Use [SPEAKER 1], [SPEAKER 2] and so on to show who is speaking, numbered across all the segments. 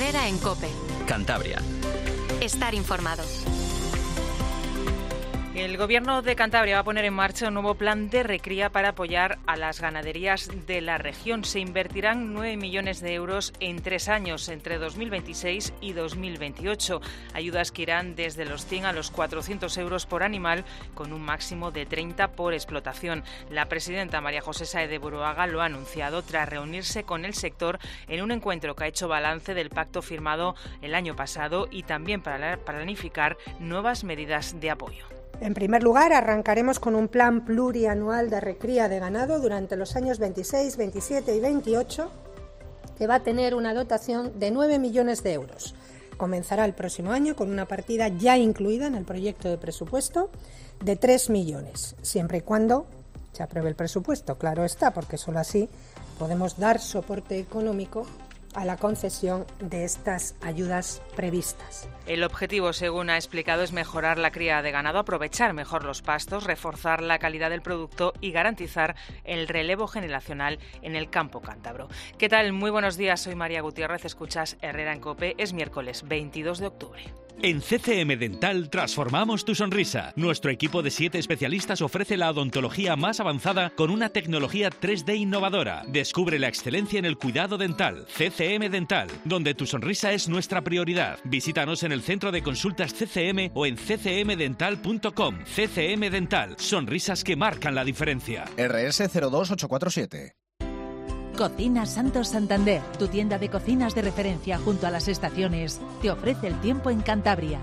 [SPEAKER 1] Herrera en COPE.
[SPEAKER 2] Cantabria.
[SPEAKER 1] Estar informado.
[SPEAKER 3] El Gobierno de Cantabria va a poner en marcha un nuevo plan de recría para apoyar a las ganaderías de la región. Se invertirán 9 millones de euros en 3 años, entre 2026 y 2028. Ayudas que irán desde los 100 a los 400 euros por animal, con un máximo de 30 por explotación. La presidenta María José Sáez de Buruaga lo ha anunciado tras reunirse con el sector en un encuentro que ha hecho balance del pacto firmado el año pasado y también para planificar nuevas medidas de apoyo.
[SPEAKER 4] En primer lugar, arrancaremos con un plan plurianual de recría de ganado durante los años 26, 27 y 28, que va a tener una dotación de 9 millones de euros. Comenzará el próximo año con una partida ya incluida en el proyecto de presupuesto de 3 millones, siempre y cuando se apruebe el presupuesto, claro está, porque solo así podemos dar soporte económico a la concesión de estas ayudas previstas.
[SPEAKER 3] El objetivo, según ha explicado, es mejorar la cría de ganado, aprovechar mejor los pastos, reforzar la calidad del producto y garantizar el relevo generacional en el campo cántabro. ¿Qué tal? Muy buenos días, soy María Gutiérrez, escuchas Herrera en COPE, es miércoles 22 de octubre.
[SPEAKER 5] En CCM Dental transformamos tu sonrisa. Nuestro equipo de 7 especialistas ofrece la odontología más avanzada con una tecnología 3D innovadora. Descubre la excelencia en el cuidado dental. CCM Dental, donde tu sonrisa es nuestra prioridad. Visítanos en el centro de consultas CCM o en ccmdental.com. CCM Dental, sonrisas que marcan la diferencia.
[SPEAKER 6] RS 02847.
[SPEAKER 7] Cocinas Santos Santander, tu tienda de cocinas de referencia junto a las estaciones, te ofrece el tiempo en Cantabria.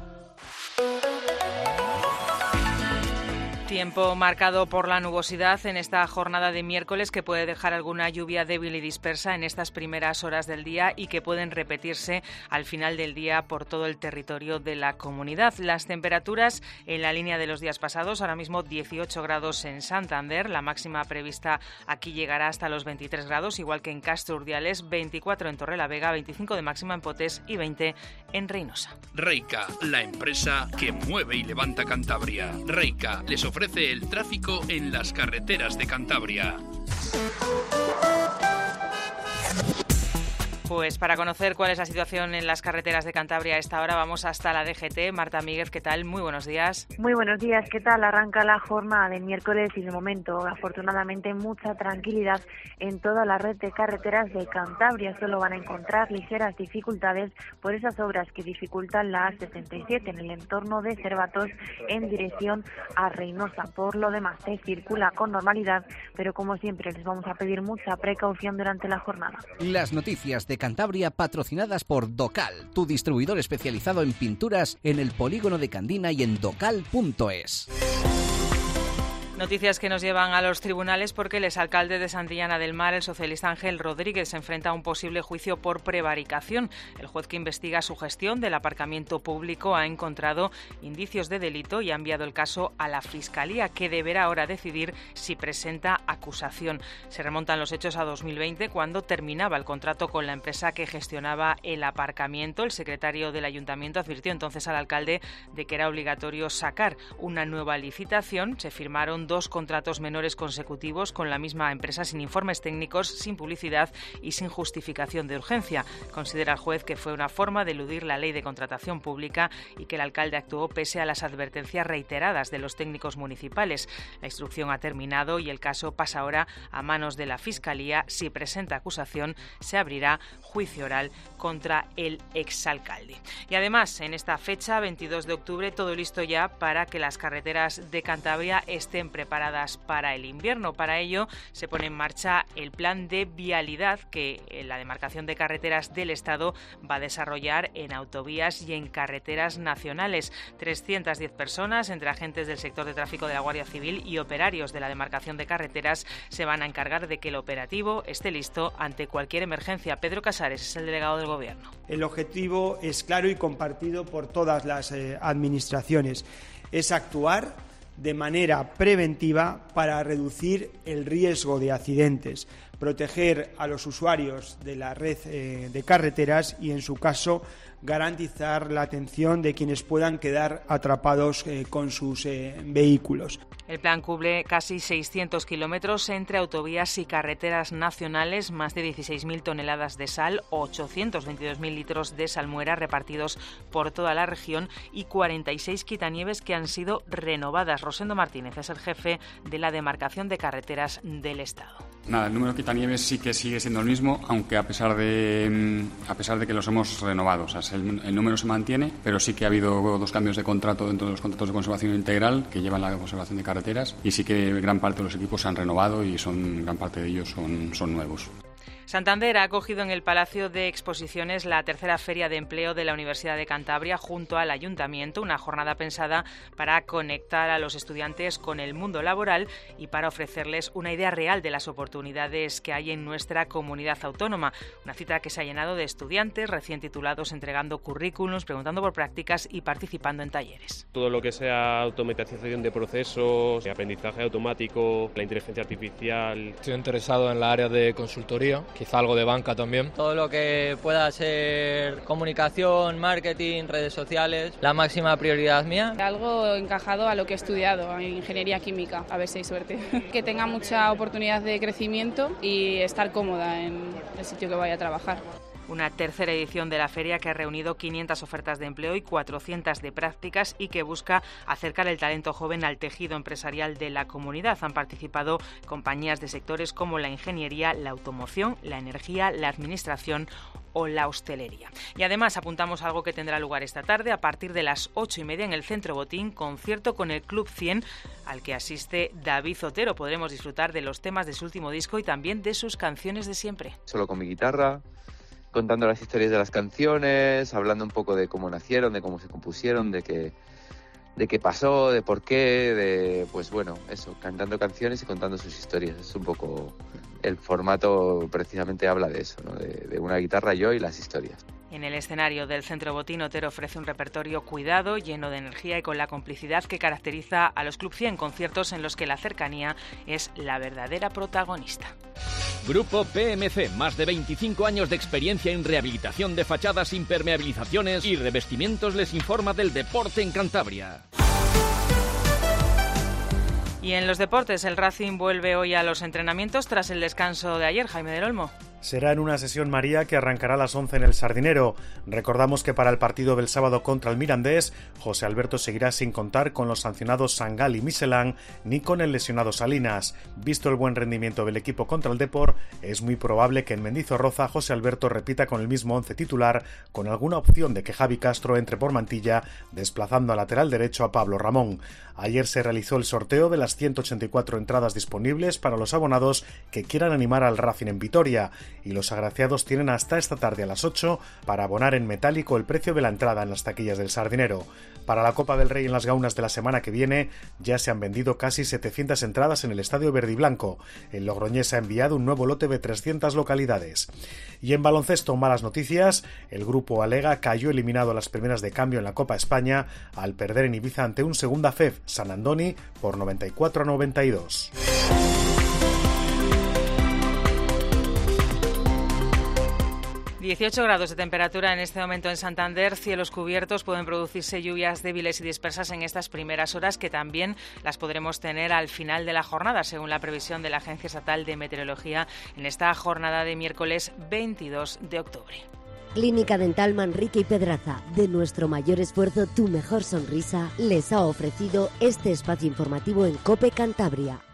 [SPEAKER 3] Tiempo marcado por la nubosidad en esta jornada de miércoles, que puede dejar alguna lluvia débil y dispersa en estas primeras horas del día y que pueden repetirse al final del día por todo el territorio de la comunidad. Las temperaturas en la línea de los días pasados, ahora mismo 18 grados en Santander, la máxima prevista aquí llegará hasta los 23 grados, igual que en Castro Urdiales, 24 en Torrelavega, 25 de máxima en Potés y 20 en Reynosa.
[SPEAKER 8] Reica, la empresa que mueve y levanta Cantabria. Reica les ofrece el tráfico en las carreteras de Cantabria.
[SPEAKER 3] Pues para conocer cuál es la situación en las carreteras de Cantabria a esta hora, vamos hasta la DGT. Marta Míguez, ¿qué tal? Muy buenos días.
[SPEAKER 9] Muy buenos días, ¿qué tal? Arranca la jornada de miércoles y de momento, afortunadamente, mucha tranquilidad en toda la red de carreteras de Cantabria. Solo van a encontrar ligeras dificultades por esas obras que dificultan la A67 en el entorno de Cervatos en dirección a Reynosa. Por lo demás, se circula con normalidad, pero como siempre les vamos a pedir mucha precaución durante la jornada.
[SPEAKER 10] Las noticias de Cantabria patrocinadas por Docal, tu distribuidor especializado en pinturas en el polígono de Candina y en docal.es.
[SPEAKER 3] Noticias que nos llevan a los tribunales porque el exalcalde de Santillana del Mar, el socialista Ángel Rodríguez, se enfrenta a un posible juicio por prevaricación. El juez que investiga su gestión del aparcamiento público ha encontrado indicios de delito y ha enviado el caso a la Fiscalía, que deberá ahora decidir si presenta acusación. Se remontan los hechos a 2020, cuando terminaba el contrato con la empresa que gestionaba el aparcamiento. El secretario del ayuntamiento advirtió entonces al alcalde de que era obligatorio sacar una nueva licitación. Se firmaron 2 contratos menores consecutivos con la misma empresa sin informes técnicos, sin publicidad y sin justificación de urgencia. Considera el juez que fue una forma de eludir la ley de contratación pública y que el alcalde actuó pese a las advertencias reiteradas de los técnicos municipales. La instrucción ha terminado y el caso pasa ahora a manos de la Fiscalía. Si presenta acusación, se abrirá juicio oral contra el exalcalde. Y además, en esta fecha, 22 de octubre, todo listo ya para que las carreteras de Cantabria estén preparadas para el invierno. Para ello se pone en marcha el plan de vialidad que la demarcación de carreteras del Estado va a desarrollar en autovías y en carreteras nacionales. 310 personas, entre agentes del sector de tráfico de la Guardia Civil y operarios de la demarcación de carreteras, se van a encargar de que el operativo esté listo ante cualquier emergencia. Pedro Casares es el delegado del Gobierno.
[SPEAKER 11] El objetivo es claro y compartido por todas las administraciones. Es actuar de manera preventiva para reducir el riesgo de accidentes, proteger a los usuarios de la red de carreteras y, en su caso, garantizar la atención de quienes puedan quedar atrapados con sus vehículos.
[SPEAKER 3] El plan cubre casi 600 kilómetros entre autovías y carreteras nacionales, más de 16.000 toneladas de sal, 822.000 litros de salmuera repartidos por toda la región y 46 quitanieves que han sido renovadas. Rosendo Martínez es el jefe de la demarcación de carreteras del Estado.
[SPEAKER 2] Nada, el número de quitanieves sí que sigue siendo el mismo, aunque a pesar de que los hemos renovado. O sea, el número se mantiene, pero sí que ha habido 2 cambios de contrato dentro de los contratos de conservación integral que llevan la conservación de carreteras, y sí que gran parte de los equipos se han renovado y gran parte de ellos son nuevos.
[SPEAKER 3] Santander ha acogido en el Palacio de Exposiciones la tercera Feria de Empleo de la Universidad de Cantabria junto al Ayuntamiento, una jornada pensada para conectar a los estudiantes con el mundo laboral y para ofrecerles una idea real de las oportunidades que hay en nuestra comunidad autónoma. Una cita que se ha llenado de estudiantes recién titulados entregando currículums, preguntando por prácticas y participando en talleres.
[SPEAKER 12] Todo lo que sea automatización de procesos, aprendizaje automático, la inteligencia artificial.
[SPEAKER 13] Estoy interesado en la área de consultoría, quizá algo de banca también.
[SPEAKER 14] Todo lo que pueda ser comunicación, marketing, redes sociales, la máxima prioridad mía.
[SPEAKER 15] Algo encajado a lo que he estudiado, en ingeniería química, a ver si hay suerte. Que tenga mucha oportunidad de crecimiento y estar cómoda en el sitio que vaya a trabajar.
[SPEAKER 3] Una tercera edición de la feria que ha reunido 500 ofertas de empleo y 400 de prácticas y que busca acercar el talento joven al tejido empresarial de la comunidad. Han participado compañías de sectores como la ingeniería, la automoción, la energía, la administración o la hostelería. Y además apuntamos algo que tendrá lugar esta tarde a partir de las 8:30 en el Centro Botín, concierto con el Club 100 al que asiste David Otero. Podremos disfrutar de los temas de su último disco y también de sus canciones de siempre.
[SPEAKER 16] Solo con mi guitarra, contando las historias de las canciones, hablando un poco de cómo nacieron, de cómo se compusieron, de qué pasó, de por qué, pues bueno, eso, cantando canciones y contando sus historias. Es un poco el formato, precisamente habla de eso, ¿no? De una guitarra, yo y las historias.
[SPEAKER 3] En el escenario del Centro Botín, Otero ofrece un repertorio cuidado, lleno de energía y con la complicidad que caracteriza a los Club 100, conciertos en los que la cercanía es la verdadera protagonista.
[SPEAKER 5] Grupo PMC, más de 25 años de experiencia en rehabilitación de fachadas, impermeabilizaciones y revestimientos, les informa del deporte en Cantabria.
[SPEAKER 3] Y en los deportes, el Racing vuelve hoy a los entrenamientos tras el descanso de ayer. Jaime del Olmo.
[SPEAKER 17] Será en una sesión María que arrancará a las 11 en el Sardinero. Recordamos que para el partido del sábado contra el Mirandés, José Alberto seguirá sin contar con los sancionados Sangal y Miselán ni con el lesionado Salinas. Visto el buen rendimiento del equipo contra el Depor, es muy probable que en Mendizorroza José Alberto repita con el mismo 11 titular, con alguna opción de que Javi Castro entre por Mantilla, desplazando al lateral derecho a Pablo Ramón. Ayer se realizó el sorteo de las 184 entradas disponibles para los abonados que quieran animar al Racing en Vitoria, y los agraciados tienen hasta esta tarde a las 8 para abonar en metálico el precio de la entrada en las taquillas del Sardinero. Para la Copa del Rey en las Gaunas de la semana que viene ya se han vendido casi 700 entradas en el Estadio Verde y Blanco. El Logroñés ha enviado un nuevo lote de 300 localidades. Y en baloncesto, malas noticias. El grupo Alega cayó eliminado a las primeras de cambio en la Copa España al perder en Ibiza ante un segunda FEF, San Andoni, por 94-92.
[SPEAKER 3] ...18 grados de temperatura en este momento en Santander, cielos cubiertos, pueden producirse lluvias débiles y dispersas en estas primeras horas que también las podremos tener al final de la jornada, según la previsión de la Agencia Estatal de Meteorología en esta jornada de miércoles 22 de octubre.
[SPEAKER 18] Clínica Dental Manrique y Pedraza, de nuestro mayor esfuerzo, tu mejor sonrisa, les ha ofrecido este espacio informativo en COPE Cantabria.